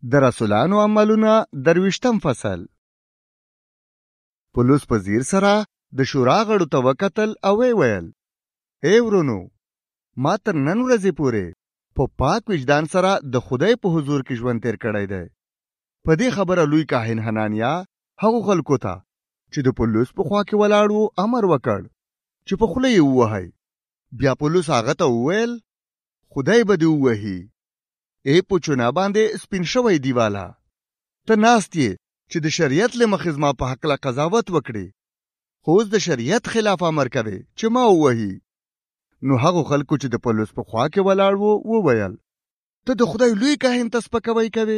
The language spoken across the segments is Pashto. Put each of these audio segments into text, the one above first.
د رسولانو عملونه 23م فصل. پولس په ځیر سره د شورا غړو ته وکتل او ویل: ای ورونو، ما تر نن ورځې پورې په پاک وجدان سره د خدای په حضور کې ژوند تیر کړی دی. په دې خبره لوی کاهن حنانیا هغو خلکو ته چې د پولس په خوا کې ولاړ وو امر وکړ چې په خوله یې ووهئ. بیا پولس هغه ته وویل: خدای به دې ووهي. ای په چونه باندې سپین شوی دیواله، ته ناست یې چې د شریعت له مخې زما په هکله قضاوت وکړي، خو اوس د شریعت خلاف امر کوي چې ما ووهي. نو هغو خلکو چې د پولس په خوا کې ولاړ وو وویل: ته د خدای لوی کاهن ته سپکاوی کوې؟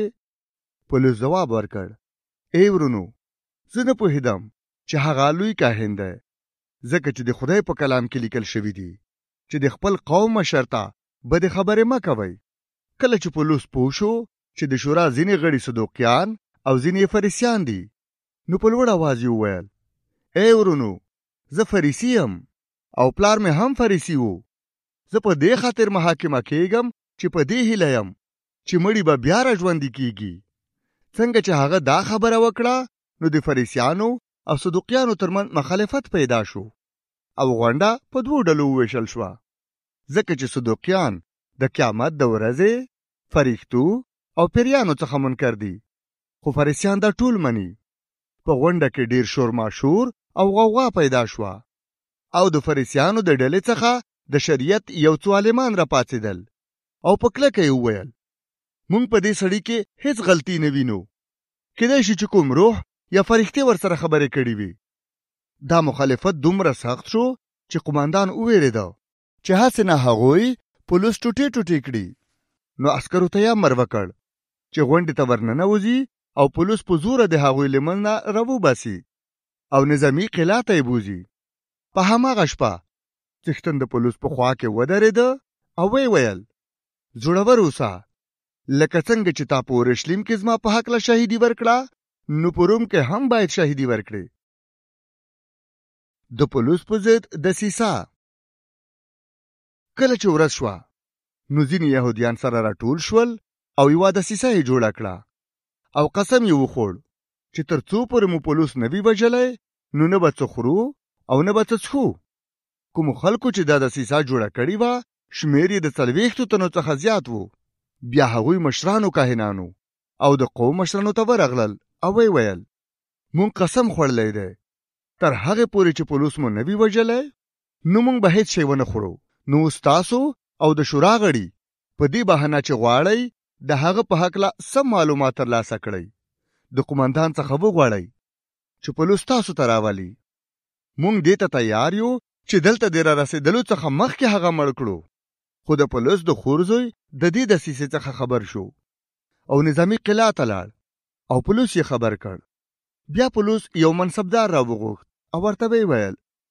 پولس ځواب ورکړ: ای ورونو، زه نه پوهېدم چې هغه لوی کاهن دی، ځکه چې د خدای په کلام کې لیکل شوي دي چې د خپل قوم مشر ته بدې خبرې مه کوئ. کله چې پولس پوه شو چې د شورا ځینې غړي صدوقیان او ځینې فریسیان دي، نو په لوړ اواز یې وویل: ای ورونو، زه فریسی یم او پلار مې هم فریسی وو. زه په دې خاطر محاکمه کېږم چې په دې هیله یم چې مړي به بیا راژوندي کېږي. څنګه چې هغه دا خبره وکړه، نو د فریسیانو او صدوقیانو ترمنځ مخالفت پیدا شو او غونډه په 2 ډلو وویشل شوه، ځکه چې صدوقیان د قیامت د ورځې، فرښتو او پیریانو څخه منکر دي، خو فریسیان دا ټول مني. په غونډه کې ډیر شور ماشور او غوغا پیدا شوه او د فریسیانو د ډلې څخه د شریعت یو څو عالمان راپاڅېدل او په کلکه یې وویل: موږ په دې سړي کې هیڅ غلطي نه وینو، کیدای شي چې کوم روح یا فرښتې ورسره خبرې کړې وي. دا مخالفت دومره سخت شو چې قوماندان وویرېده چې هسې نه هغوی پولس ټوټې ټوټې کړي. نو عسکرو ته یې امر وکړ چې غونډې ته ورننوځي او پولس په زوره د هغوی له منځه راوباسي او نظامي قلعه ته یې بوځي. په هماغه شپه څښتن د پولس په خوا کې ودرېده او ویل: زړور اوسه، لکه څنګه چې تا په اورشلیم کې زما په هکله شهیدي ورکړه، نو په روم کې هم باید شهیدي ورکړي. د پولس په ضد دسیسه. کله چې ورځ شوه، نو ځینې یهودیان سره راټول شول او یوه دسیسه یې جوړه کړه او قسم یې وخوړ چې تر څو پورې مو پولس نه وي وژلی، نو نه به څه خورو او نه به څه څښو. کومو خلکو چې دا دسیسه جوړه کړې وه، شمېر یې د 40 تنو څخه زیات وو. بیا هغوی مشرانو کاهنانو او د قوم مشرانو ته ورغلل او ویل: مونږ قسم خوړلی دی، تر هغې پورې چې پولس مو نه وي وژلی، نو مونږ به هیڅ شی ونه خورو. نو ستاسو او د شورا غړي په دې بهانه چې غواړئ د هغه په هکله سم معلومات ترلاسه کړئ، د قومندان څخه وغواړئ چې پولس تاسو ته راولي. مونږ دې ته تیار یو چې دلته د را رسېدلو څخه مخکې هغه مړ کړو. خو د پولس د خور زوی د دې دسیسې څخه خبر شو او نظامي قلعه ته لاړ او پولس یې خبر کړ. بیا پولس یو منصبدار راوغوښت او ورته ویل: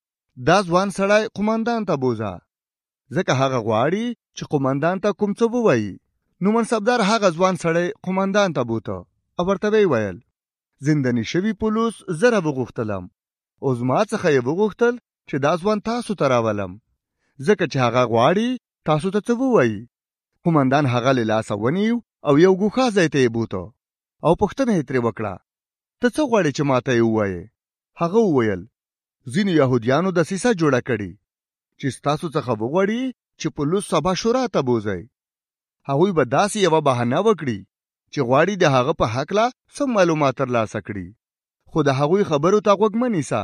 دا ځوان سړی قومندان ته بوزه، ځکه هغه غواړي چې قومندان ته کوم څه ووایي. نو منصبدار هغه ځوان سړی قومندان ته بوته او ورته ویل: زنداني شوي پولس زه راوغوښتلم او زما څخه یې وغوښتل چې دا ځوان تاسو ته راولم، ځکه چې هغه غواړي تاسو ته څه ووایي. قومندان هغه له لاسه ونیو او یو ګوښه ځای ته یې بوته او پوښتنه یې ترې وکړه: ته څه غواړې چې ما ته یې ووایې؟ هغه وویل: ځینو یهودیانو دسیسه جوړه کړې چې ستاسو څخه وغواړي چې پولس سبا شورا ته بوځئ. هغوی به داسې یوه بهانه وکړي چې غواړي د هغه په هکله سم معلومات ترلاسه کړي. خو د هغوی خبرو ته غوږ مه نیسه،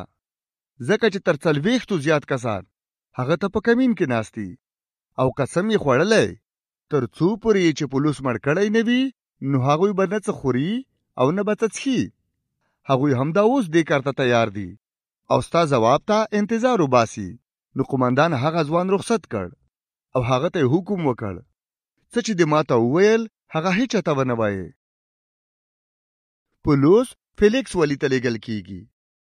ځکه چې تر 40 زیات کسان هغه ته په کمین کې ناستي او قسم یې خوړلی تر څو پورې چې پولس مړ کړی نه وي، نو هغوی به نه څه خوري او نه به څه څښي. هغوی همدا اوس دې کار ته تیار دي او ستا ځواب ته انتظار وباسي. نو قومندان هغه ځوان رخصت کړ او هغه ته حکم وکړ: څه چې دې ماته وویل هغه هیچا ته ونه وایې. پولس فیلیکس والي ته لیږل کیږي.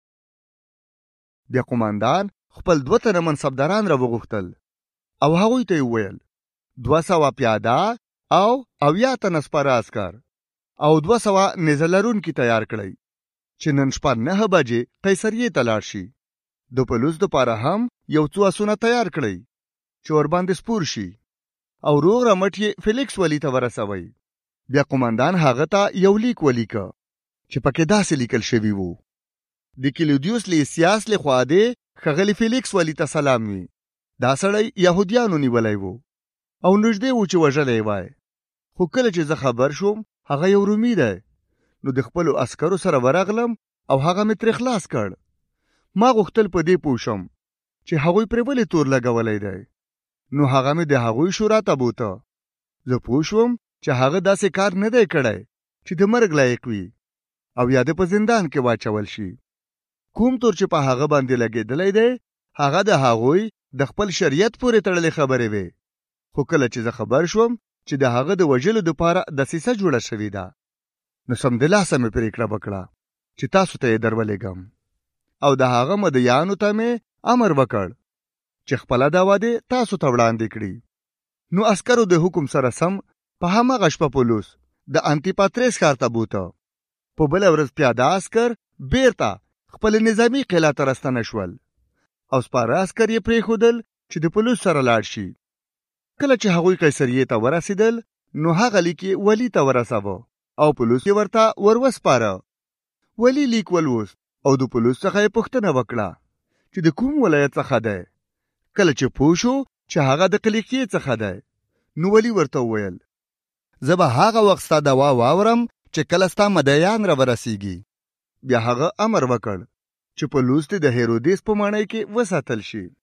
بیا قومندان خپل 2 تنه منصبداران راوغوښتل او هغوی ته یې وویل: 200 پیاده او 80 تنه سپاره عسکر او 200 نیزه لرونکي تیار کړئ چې نن شپه 9 بجې قیصریې ته لاړ شي. د پولس دپاره هم یو څو آسونه تیار کړئ چې ورباندې سپور شي او روغ رمټ یې فیلیکس والي ته ورسوئ. بیا قومندان هغه ته یو لیک ولیکه چې پکې داسې لیکل شوي وو: د کلودیوس لیسیاس لخوا دی ښاغلي فیلیکس والي ته سلام وي. دا سړی یهودیانو نیولی وو او نږدې وو چې وژلی وای. خو کله چې زه خبر شوم هغه یو رومي دی، نو د خپلو عسکرو سره ورغلم او هغه مې ترې خلاص کړ. ما غوښتل په دې پوه شم چې هغوی پرې ولې تور لګولی دی. نو هغه مې د هغوی شورا ته بوته. زه پوه شوم چې هغه داسې کار نه دی کړی چې د مرګ لایق وي او یا د په زندان کې واچول شي. کوم تور چې په هغه باندې لګېدلی دی هغه د هغوی د خپل شریعت پورې تړلې خبرې وې. خو کله چې زه خبر شوم چې د هغه د وژلو دپاره دسیسه جوړه شوې ده، نو سمدلاسه مې پرېکړه وکړه چې تاسو ته یې درولېږم او د هغه مدعیانو ته مې امر وکړ چې خپله دعوه دې تاسو ته وړاندې کړي. نو عسکرو د حکم سره سم په هماغه شپه پولوس د انتیپاتریس ښار ته بوته. په بله ورځ پیاده عسکر بیرته خپل نظامي قلعه ته راستنه شول او سپاره عسکر یې پرېښودل چې د پولوس سره لاړ شي. کله چې هغوی قیصریې ته ورسېدل نو هغه لیک یې والي ته ورساوه او پولوس یې ورته وروسپاره. والي لیک ولوست او د پولوس څخه یې پوښتنه وکړه چې د کوم ولایت څخه دی. کله چې پوه شو چې هغه د قلیقې څخه دی، نو والي ورته وویل: زه به هغه وخت ستا دعا واورم چې کله ستا مدعیان را ورسیږي. بیا هغه امر وکړ چې پولوس دې د هیرودیس په ماڼۍ کې وساتل شي.